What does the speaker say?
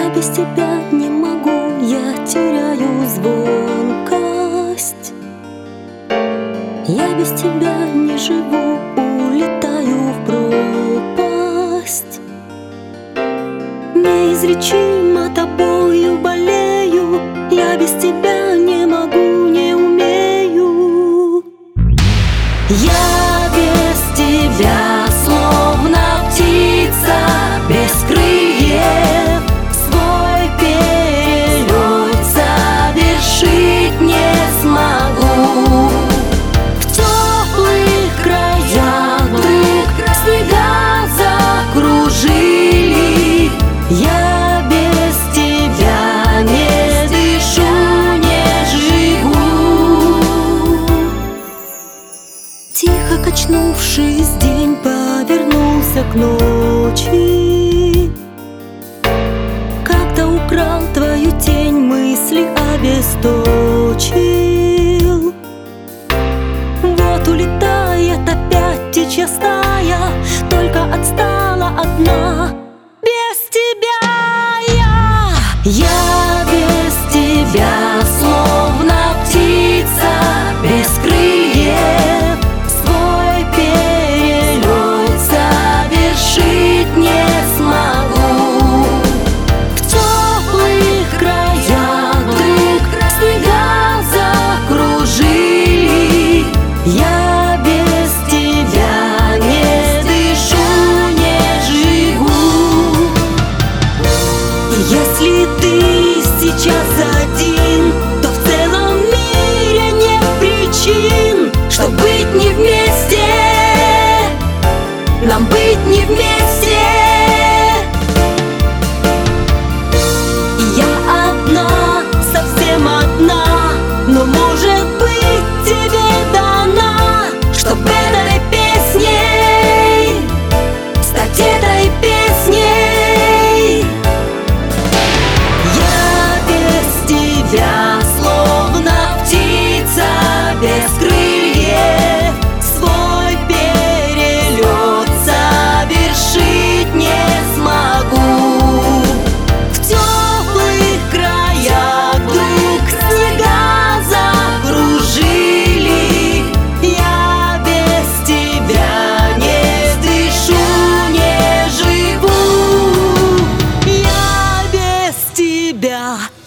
Я без тебя не могу, я теряю звонкость. Я без тебя не живу, улетаю в пропасть. Неизлечимо тобою болею, я без тебя не могу, не умею. Я без тебя словно птица без крыльев, свой перелет совершить не смогу. В теплых краях вдруг снега закружили, я без тебя не дышу, не живу. Тихо качнувшись, день повернулся к ночи. Как-то украл твою тень, мысли обесточил. Вот улетает опять птичья стая, только отстала одна. Без тебя я без тебя словно птица без крыльев, свой перелет совершить не смогу. В теплых краях вдруг снега закружили, я без тебя не дышу, не живу. Если ты сейчас один, то в целом мире нет причин, чтоб быть не вместе, нам быть не вместе. Я одна, совсем одна, но может быть тебе дана, чтоб этой песней стать этой песней. Я без тебя словно птица без крыльев, свой перелет совершить не смогу. В теплых краях вдруг снега закружили, я без тебя не дышу, не живу. Я без тебя